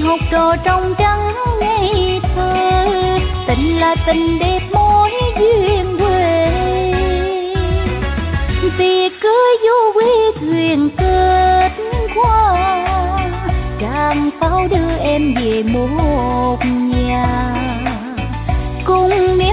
học trò trong trắng ngây thơ, tình là tình đẹp mối duyên quê. Tiệc cưới du quý thuyền kết qua, tràng pháo đưa em về một nhà. Cùng